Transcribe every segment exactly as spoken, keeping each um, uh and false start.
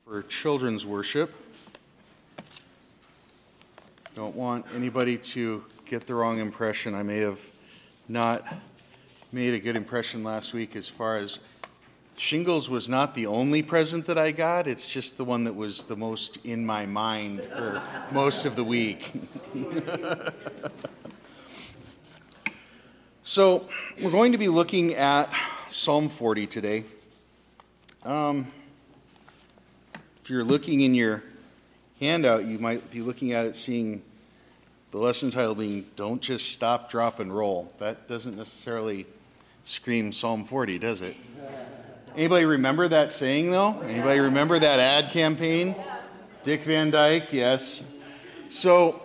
For children's worship. Don't want anybody to get the wrong impression. I may have not made a good impression last week as far as shingles was not the only present that I got. It's just the one that was the most in my mind for most of the week. So we're going to be looking at Psalm forty today. Um, If you're looking in your handout, you might be looking at it seeing the lesson title being, Don't Just Stop, Drop, and Roll. That doesn't necessarily scream Psalm forty, does it? Anybody remember that saying, though? Anybody remember that ad campaign? Dick Van Dyke, yes. So,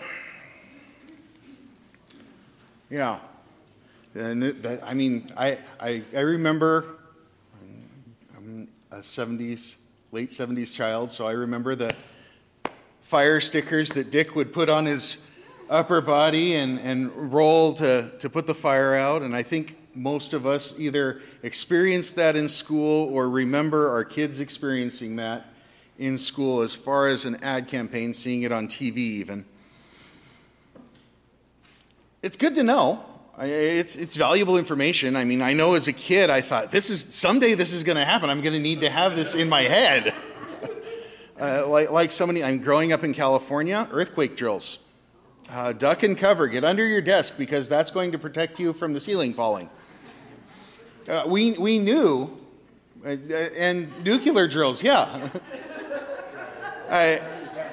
yeah. And that, I mean, I, I, I remember, I'm a seventies late seventies child, so I remember the fire stickers that Dick would put on his upper body and, and roll to, to put the fire out. And I think most of us either experienced that in school or remember our kids experiencing that in school as far as an ad campaign, seeing it on T V even. It's good to know. It's it's valuable information. I mean, I know as a kid, I thought, this is someday this is going to happen. I'm going to need to have this in my head. uh, like like so many, I'm growing up in California, earthquake drills. Uh, duck and cover, get under your desk because that's going to protect you from the ceiling falling. Uh, we we knew, uh, and nuclear drills, yeah. I,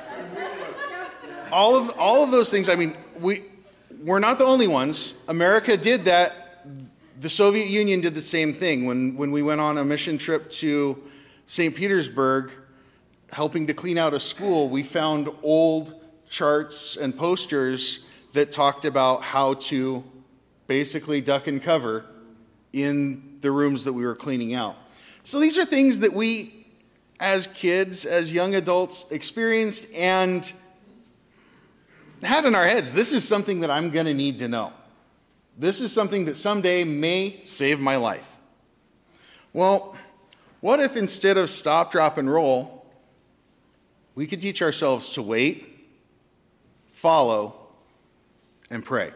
all of all of those things. I mean, we. We're not the only ones. America did that. The Soviet Union did the same thing. When, when we went on a mission trip to Saint Petersburg, helping to clean out a school, we found old charts and posters that talked about how to basically duck and cover in the rooms that we were cleaning out. So these are things that we, as kids, as young adults, experienced and had in our heads. This is something that I'm going to need to know. This is something that someday may save my life. Well, what if instead of stop, drop, and roll, we could teach ourselves to wait, follow, and pray?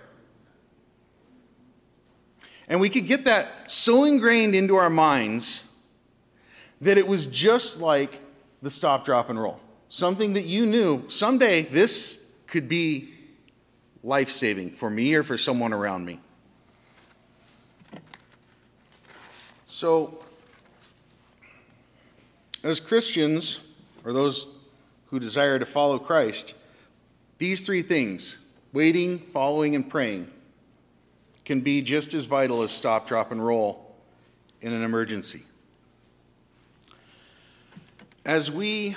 And we could get that so ingrained into our minds that it was just like the stop, drop, and roll. Something that you knew someday this could be life-saving for me or for someone around me. So, as Christians, or those who desire to follow Christ, these three things, waiting, following, and praying, can be just as vital as stop, drop, and roll in an emergency. As we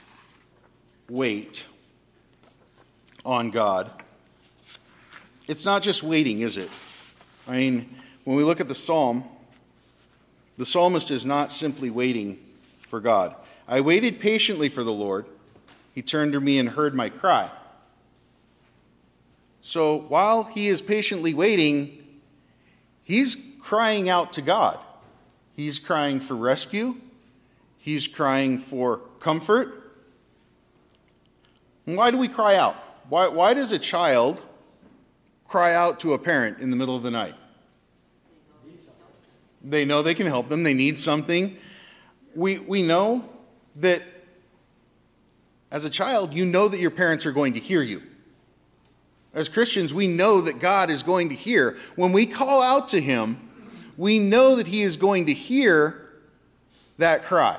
wait on God, it's not just waiting, is it? I mean, when we look at the psalm, the psalmist is not simply waiting for God. I waited patiently for the Lord. He turned to me and heard my cry. So while he is patiently waiting, he's crying out to God. He's crying for rescue. He's crying for comfort. And why do we cry out? Why, why does a child cry out to a parent in the middle of the night? They know they can help them. They need something. We, we know that as a child, you know that your parents are going to hear you. As Christians, we know that God is going to hear. When we call out to him, we know that he is going to hear that cry.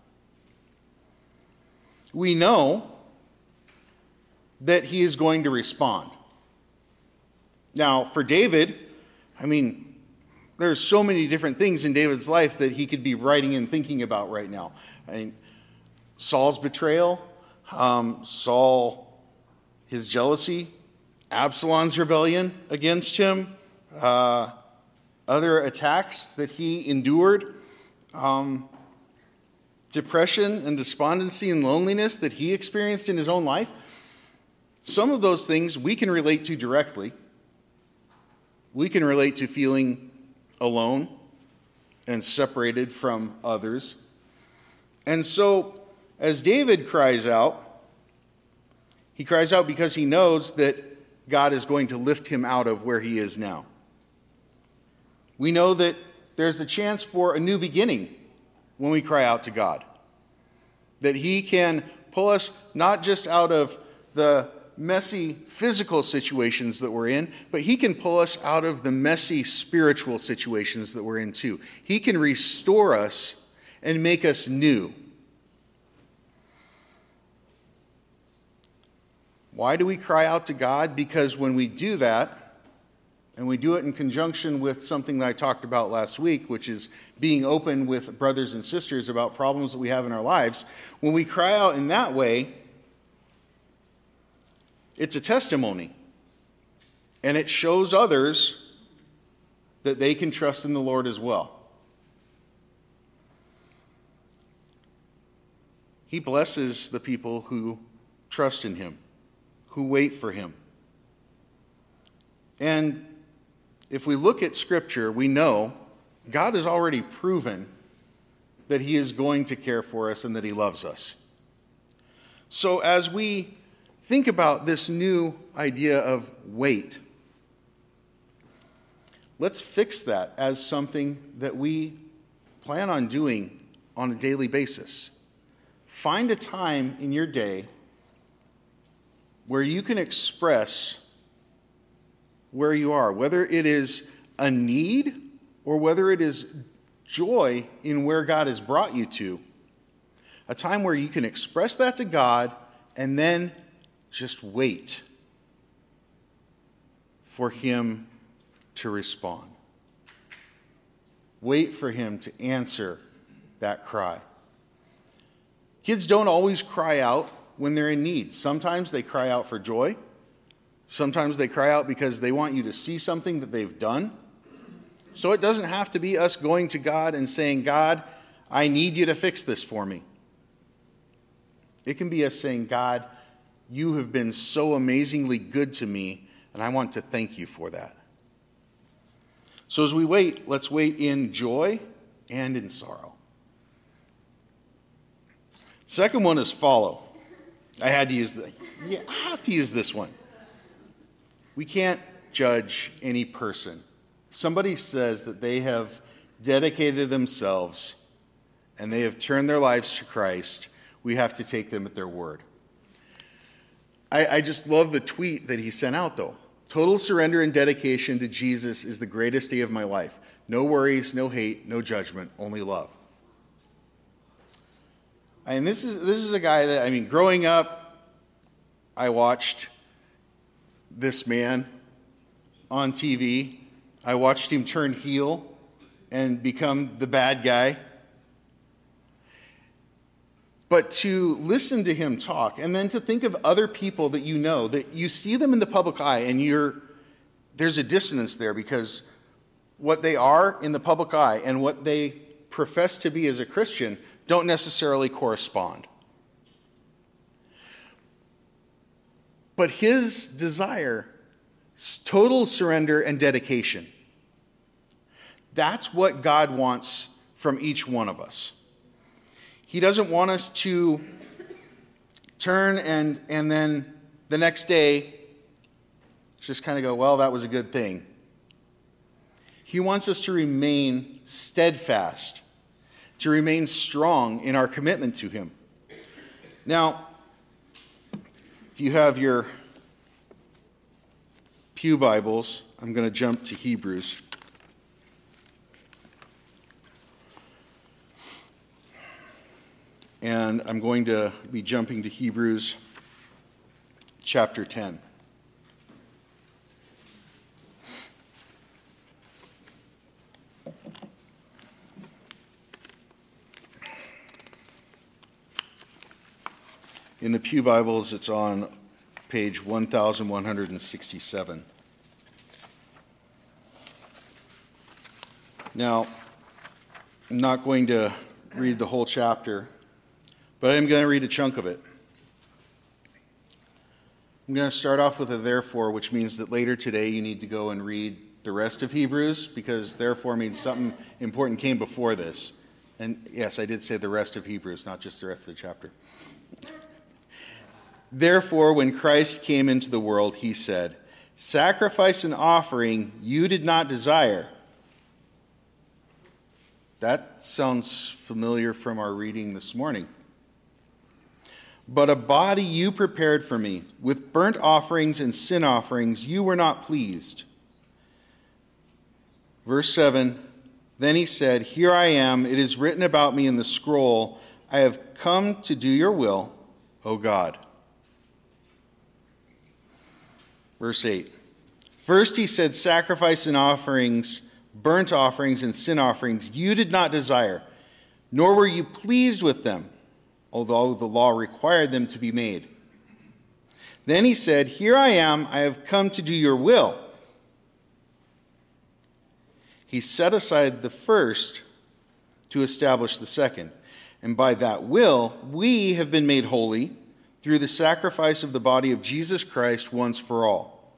We know that he is going to respond. Now, for David, I mean, there's so many different things in David's life that he could be writing and thinking about right now. I mean, Saul's betrayal, um, Saul, his jealousy, Absalom's rebellion against him, uh, other attacks that he endured, um, depression and despondency and loneliness that he experienced in his own life. Some of those things we can relate to directly. We can relate to feeling alone and separated from others. And so as David cries out, he cries out because he knows that God is going to lift him out of where he is now. We know that there's a chance for a new beginning when we cry out to God. That he can pull us not just out of the messy physical situations that we're in, but he can pull us out of the messy spiritual situations that we're in too. He can restore us and make us new. Why do we cry out to God? Because when we do that, and we do it in conjunction with something that I talked about last week, which is being open with brothers and sisters about problems that we have in our lives, when we cry out in that way, it's a testimony. And it shows others that they can trust in the Lord as well. He blesses the people who trust in him, who wait for him. And if we look at Scripture, we know God has already proven that he is going to care for us and that he loves us. So as we think about this new idea of wait, let's fix that as something that we plan on doing on a daily basis. Find a time in your day where you can express where you are, whether it is a need or whether it is joy in where God has brought you to. A time where you can express that to God and then just wait for him to respond. Wait for him to answer that cry. Kids don't always cry out when they're in need. Sometimes they cry out for joy. Sometimes they cry out because they want you to see something that they've done. So it doesn't have to be us going to God and saying, God, I need you to fix this for me. It can be us saying, God, you have been so amazingly good to me, and I want to thank you for that. So as we wait, let's wait in joy and in sorrow. Second one is follow. I had to use the, yeah, I have to use this one. We can't judge any person. Somebody says that they have dedicated themselves and they have turned their lives to Christ. We have to take them at their word. I, I just love the tweet that he sent out, though. Total surrender and dedication to Jesus is the greatest day of my life. No worries, no hate, no judgment, only love. And this is this is a guy that, I mean, growing up, I watched this man on T V. I watched him turn heel and become the bad guy. But to listen to him talk and then to think of other people that you know, that you see them in the public eye and you're there's a dissonance there because what they are in the public eye and what they profess to be as a Christian don't necessarily correspond. But his desire, total surrender and dedication, that's what God wants from each one of us. He doesn't want us to turn and, and then the next day just kind of go, well, that was a good thing. He wants us to remain steadfast, to remain strong in our commitment to him. Now, if you have your Pew Bibles, I'm going to jump to Hebrews. And I'm going to be jumping to Hebrews chapter ten. In the Pew Bibles, it's on page one thousand one hundred sixty-seven. Now, I'm not going to read the whole chapter, but I'm going to read a chunk of it. I'm going to start off with a therefore, which means that later today you need to go and read the rest of Hebrews, because therefore means something important came before this. And yes, I did say the rest of Hebrews, not just the rest of the chapter. Therefore, when Christ came into the world, he said, sacrifice and offering you did not desire. That sounds familiar from our reading this morning. But a body you prepared for me. With burnt offerings and sin offerings you were not pleased. Verse seven, then he said, here I am, it is written about me in the scroll, I have come to do your will, O God. Verse eight, first he said, sacrifice and offerings, burnt offerings and sin offerings you did not desire, nor were you pleased with them, although the law required them to be made. Then he said, here I am, I have come to do your will. He set aside the first to establish the second. And by that will, we have been made holy through the sacrifice of the body of Jesus Christ once for all.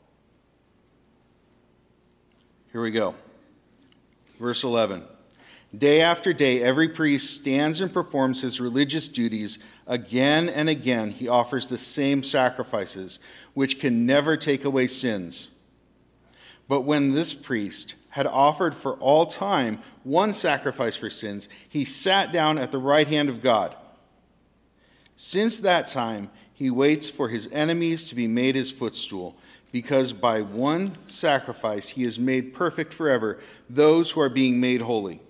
Here we go. Verse eleven. Day after day, every priest stands and performs his religious duties. Again and again, he offers the same sacrifices, which can never take away sins. But when this priest had offered for all time one sacrifice for sins, he sat down at the right hand of God. Since that time, he waits for his enemies to be made his footstool, because by one sacrifice he has made perfect forever those who are being made holy.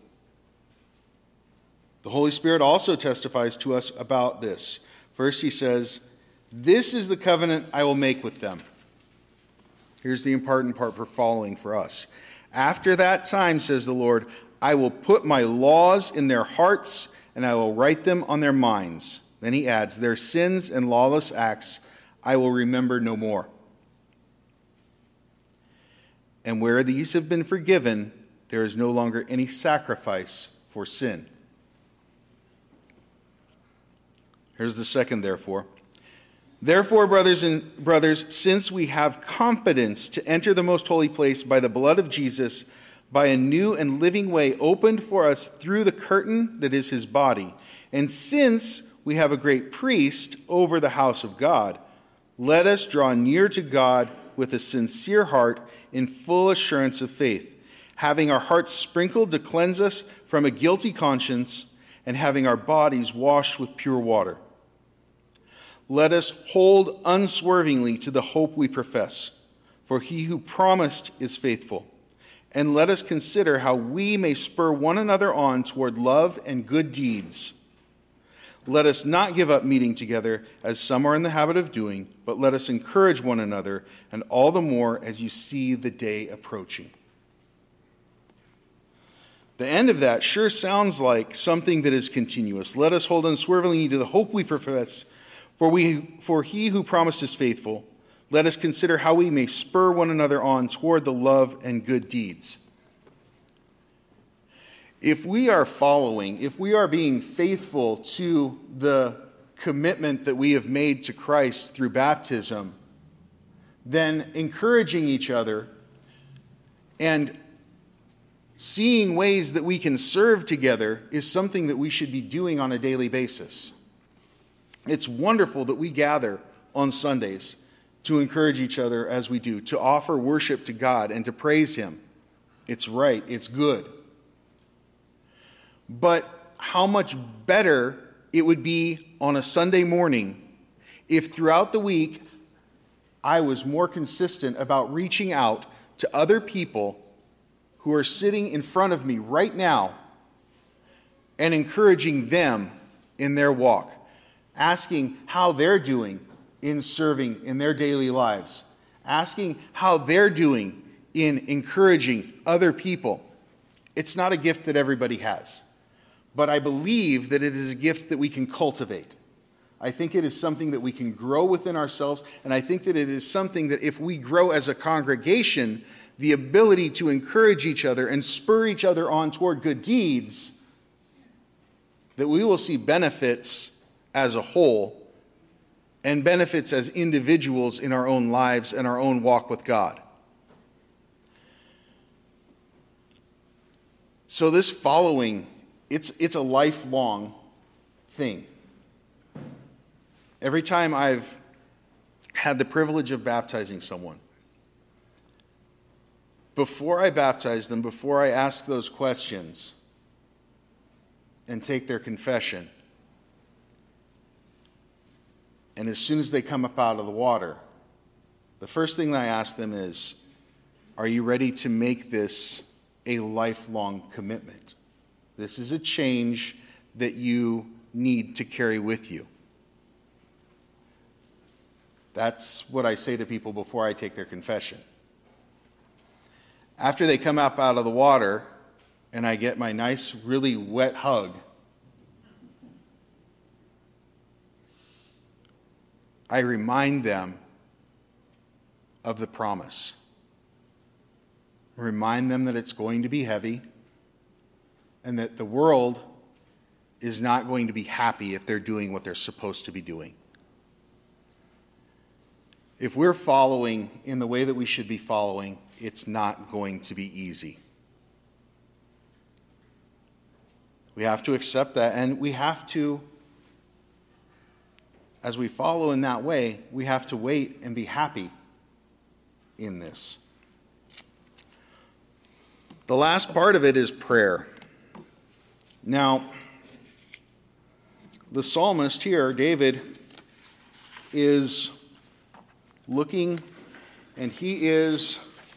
The Holy Spirit also testifies to us about this. First he says, this is the covenant I will make with them. Here's the important part for following for us. After that time, says the Lord, I will put my laws in their hearts, and I will write them on their minds. Then he adds, their sins and lawless acts I will remember no more. And where these have been forgiven, there is no longer any sacrifice for sin. Here's the second therefore. Therefore, brothers and brothers, since we have confidence to enter the most holy place by the blood of Jesus, by a new and living way opened for us through the curtain that is his body, and since we have a great priest over the house of God, let us draw near to God with a sincere heart in full assurance of faith, having our hearts sprinkled to cleanse us from a guilty conscience, and having our bodies washed with pure water. Let us hold unswervingly to the hope we profess, for he who promised is faithful. And let us consider how we may spur one another on toward love and good deeds. Let us not give up meeting together, as some are in the habit of doing, but let us encourage one another, and all the more as you see the day approaching. The end of that sure sounds like something that is continuous. Let us hold unswervingly to the hope we profess, For we, for he who promised is faithful. Let us consider how we may spur one another on toward the love and good deeds. If we are following, if we are being faithful to the commitment that we have made to Christ through baptism, then encouraging each other and seeing ways that we can serve together is something that we should be doing on a daily basis. It's wonderful that we gather on Sundays to encourage each other as we do, to offer worship to God and to praise him. It's right, it's good. But how much better it would be on a Sunday morning if throughout the week I was more consistent about reaching out to other people who are sitting in front of me right now and encouraging them in their walk, asking how they're doing in serving in their daily lives, asking how they're doing in encouraging other people. It's not a gift that everybody has, but I believe that it is a gift that we can cultivate. I think it is something that we can grow within ourselves, and I think that it is something that if we grow as a congregation, the ability to encourage each other and spur each other on toward good deeds, that we will see benefits as a whole and benefits as individuals in our own lives and our own walk with God. So this following it's, it's a lifelong thing. Every time I've had the privilege of baptizing someone, before I baptize them, before I ask those questions and take their confession, and as soon as they come up out of the water, the first thing that I ask them is, are you ready to make this a lifelong commitment? This is a change that you need to carry with you. That's what I say to people before I take their confession. After they come up out of the water and I get my nice, really wet hug, I remind them of the promise. Remind them that it's going to be heavy and that the world is not going to be happy if they're doing what they're supposed to be doing. If we're following in the way that we should be following, it's not going to be easy. We have to accept that, and we have to, as we follow in that way, we have to wait and be happy in this. The last part of it is prayer. Now, the psalmist here, David, is looking, and he is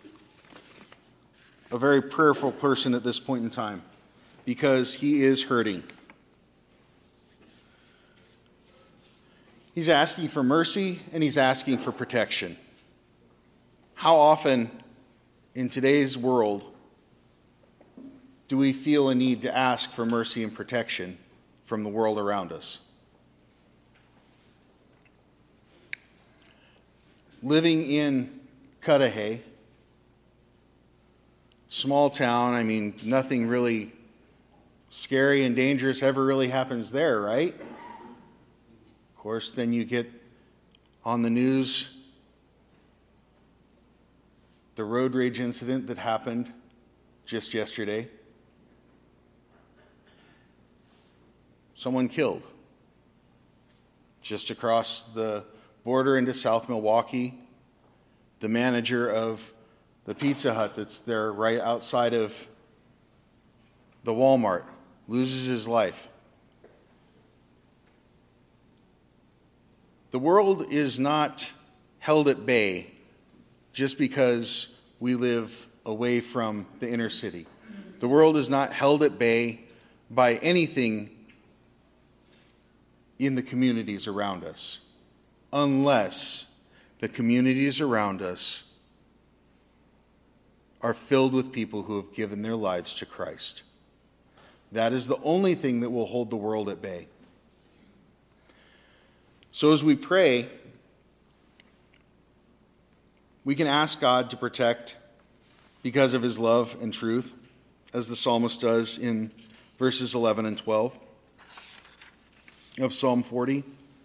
a very prayerful person at this point in time because he is hurting. He's asking for mercy and he's asking for protection. How often in today's world do we feel a need to ask for mercy and protection from the world around us? Living in Cudahy, small town, I mean, nothing really scary and dangerous ever really happens there, right? Of course, then you get on the news the road rage incident that happened just yesterday. Someone killed just across the border into South Milwaukee. The manager of the Pizza Hut that's there right outside of the Walmart loses his life. The world is not held at bay just because we live away from the inner city. The world is not held at bay by anything in the communities around us, unless the communities around us are filled with people who have given their lives to Christ. That is the only thing that will hold the world at bay. So as we pray, we can ask God to protect because of his love and truth, as the psalmist does in verses eleven and twelve of Psalm forty.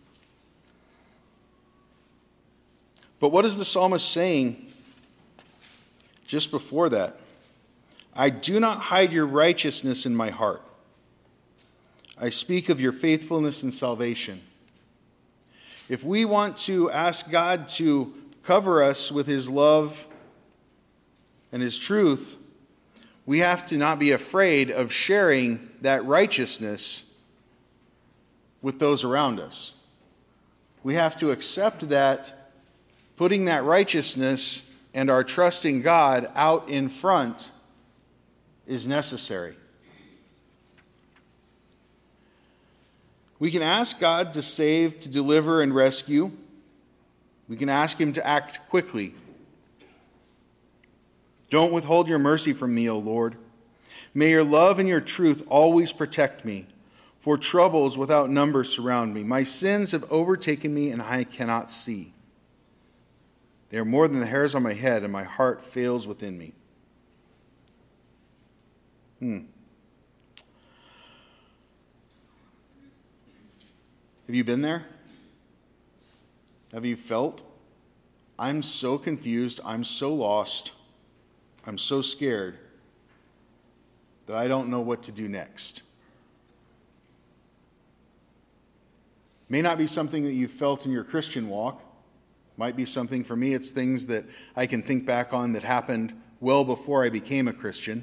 But what is the psalmist saying just before that? I do not hide your righteousness in my heart. I speak of your faithfulness and salvation. If we want to ask God to cover us with his love and his truth, we have to not be afraid of sharing that righteousness with those around us. We have to accept that putting that righteousness and our trust in God out in front is necessary. We can ask God to save, to deliver, and rescue. We can ask him to act quickly. Don't withhold your mercy from me, O Lord. May your love and your truth always protect me, for troubles without number surround me. My sins have overtaken me, and I cannot see. They are more than the hairs on my head, and my heart fails within me. Hmm. Have you been there? Have you felt, I'm so confused, I'm so lost, I'm so scared that I don't know what to do next? May not be something that you've felt in your Christian walk. Might be something, for me, it's things that I can think back on that happened well before I became a Christian.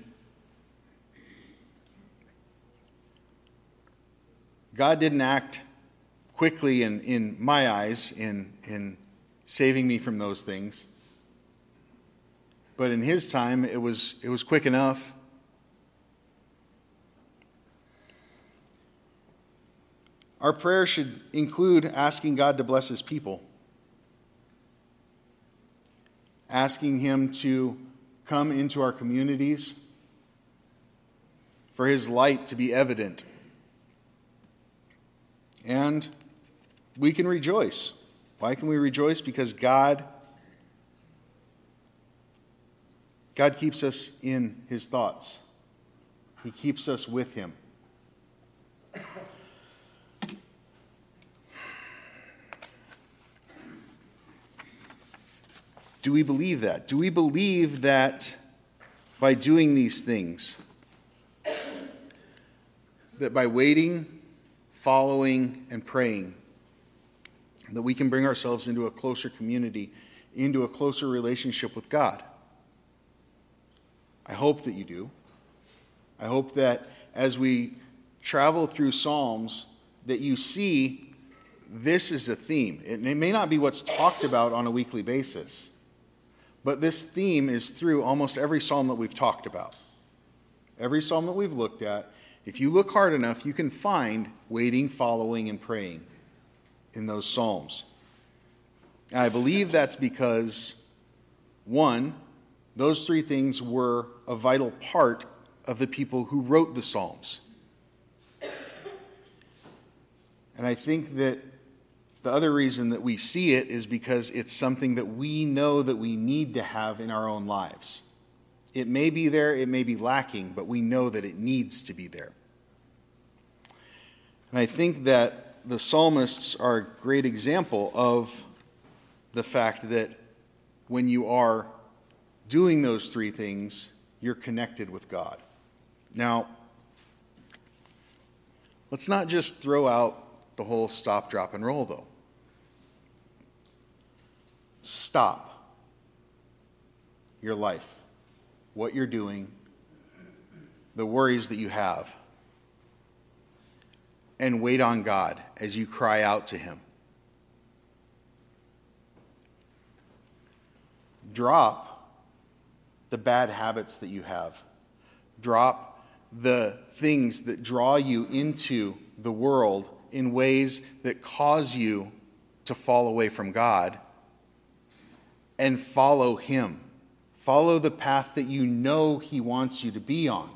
God didn't act quickly in, in my eyes in, in saving me from those things. But in his time, it was, it was quick enough. Our prayer should include asking God to bless his people. Asking him to come into our communities, for his light to be evident. And we can rejoice. Why can we rejoice? Because God, God keeps us in his thoughts. He keeps us with him. Do we believe that? Do we believe that by doing these things, that by waiting, following, and praying, that we can bring ourselves into a closer community, into a closer relationship with God? I hope that you do. I hope that as we travel through Psalms, that you see this is a theme. It may not be what's talked about on a weekly basis, but this theme is through almost every psalm that we've talked about. Every psalm that we've looked at, if you look hard enough, you can find waiting, following, and praying in those psalms. And I believe that's because, one, those three things were a vital part of the people who wrote the psalms. And I think that the other reason that we see it is because it's something that we know that we need to have in our own lives. It may be there, it may be lacking, but we know that it needs to be there. And I think that the psalmists are a great example of the fact that when you are doing those three things, you're connected with God. Now, let's not just throw out the whole stop, drop, and roll, though. Stop your life, what you're doing, the worries that you have, and wait on God as you cry out to him. Drop the bad habits that you have. Drop the things that draw you into the world in ways that cause you to fall away from God, and follow him. Follow the path that you know he wants you to be on.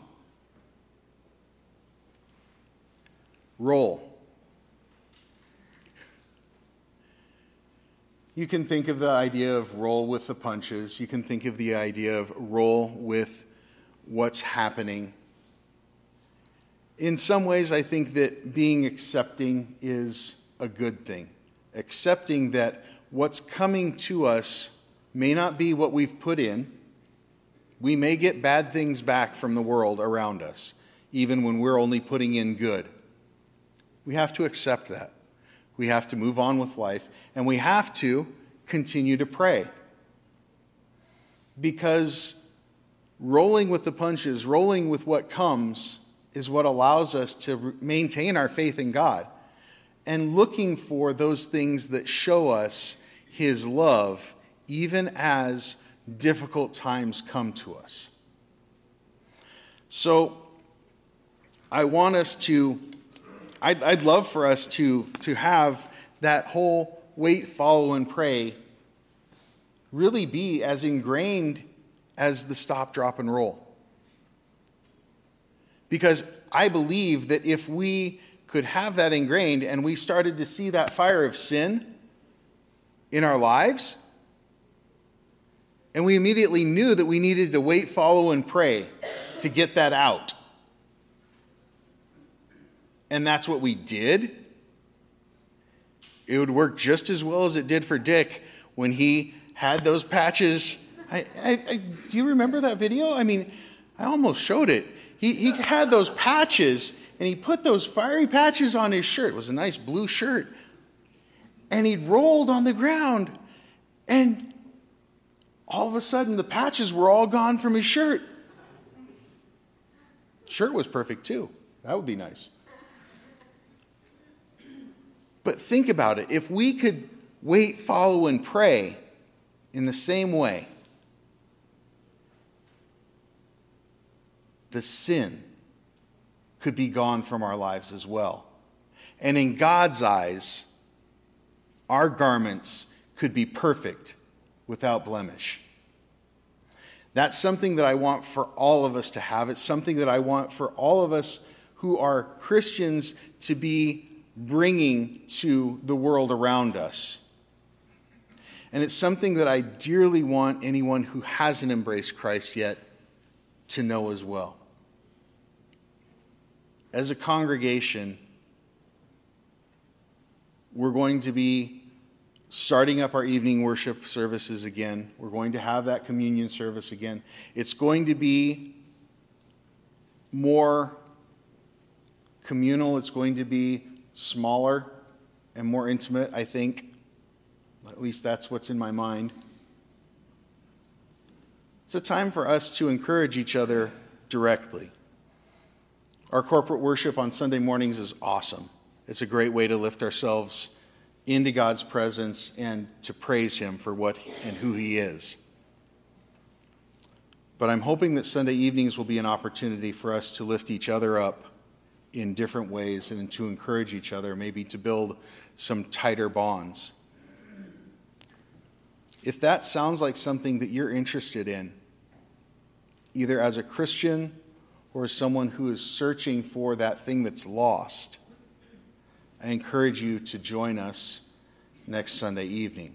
Roll. You can think of the idea of roll with the punches. You can think of the idea of roll with what's happening. In some ways, I think that being accepting is a good thing. Accepting that what's coming to us may not be what we've put in. We may get bad things back from the world around us, even when we're only putting in good. We have to accept that. We have to move on with life, and we have to continue to pray. Because rolling with the punches, rolling with what comes, is what allows us to maintain our faith in God, and looking for those things that show us his love, even as difficult times come to us. So I want us to, I'd, I'd love for us to, to have that whole wait, follow, and pray really be as ingrained as the stop, drop, and roll. Because I believe that if we could have that ingrained and we started to see that fire of sin in our lives, and we immediately knew that we needed to wait, follow, and pray to get that out, and that's what we did, it would work just as well as it did for Dick when he had those patches. I, I, I, do you remember that video? I mean, I almost showed it. He, he had those patches, and he put those fiery patches on his shirt. It was a nice blue shirt. And he'd rolled on the ground, and all of a sudden the patches were all gone from his shirt. Shirt was perfect too. That would be nice. But think about it. If we could wait, follow, and pray in the same way, the sin could be gone from our lives as well. And in God's eyes, our garments could be perfect without blemish. That's something that I want for all of us to have. It's something that I want for all of us who are Christians to be bringing to the world around us. And it's something that I dearly want anyone who hasn't embraced Christ yet to know as well. As a congregation, we're going to be starting up our evening worship services again. We're going to have that communion service again. It's going to be more communal. It's going to be smaller and more intimate, I think. At least that's what's in my mind. It's a time for us to encourage each other directly. Our corporate worship on Sunday mornings is awesome. It's a great way to lift ourselves into God's presence and to praise him for what and who he is. But I'm hoping that Sunday evenings will be an opportunity for us to lift each other up in different ways and to encourage each other, maybe to build some tighter bonds. If that sounds like something that you're interested in, either as a Christian or as someone who is searching for that thing that's lost, I encourage you to join us next Sunday evening.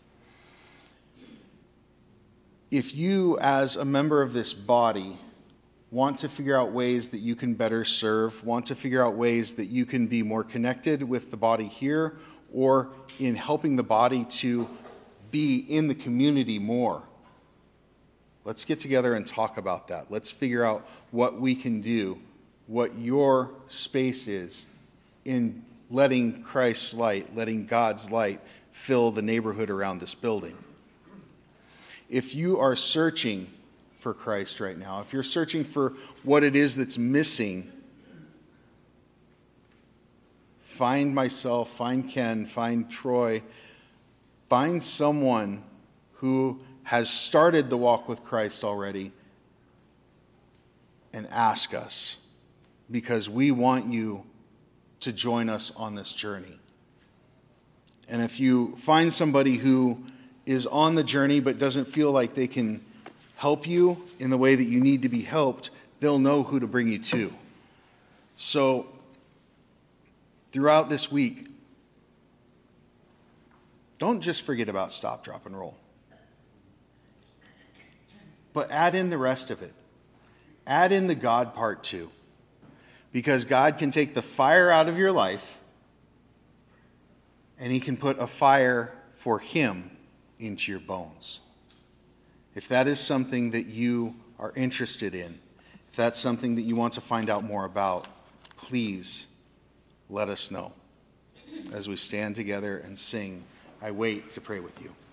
If you, as a member of this body, want to figure out ways that you can better serve, want to figure out ways that you can be more connected with the body here, or in helping the body to be in the community more, let's get together and talk about that. Let's figure out what we can do, what your space is in letting Christ's light, letting God's light fill the neighborhood around this building. If you are searching for Christ right now, if you're searching for what it is that's missing, find myself, find Ken, find Troy, find someone who has started the walk with Christ already and ask us, because we want you to join us on this journey. And if you find somebody who is on the journey but doesn't feel like they can help you in the way that you need to be helped, they'll know who to bring you to. So throughout this week, don't just forget about Stop, Drop, and Roll, but add in the rest of it. Add in the God part too. Because God can take the fire out of your life and he can put a fire for him into your bones. If that is something that you are interested in, if that's something that you want to find out more about, please let us know as we stand together and sing, I Wait to Pray with You.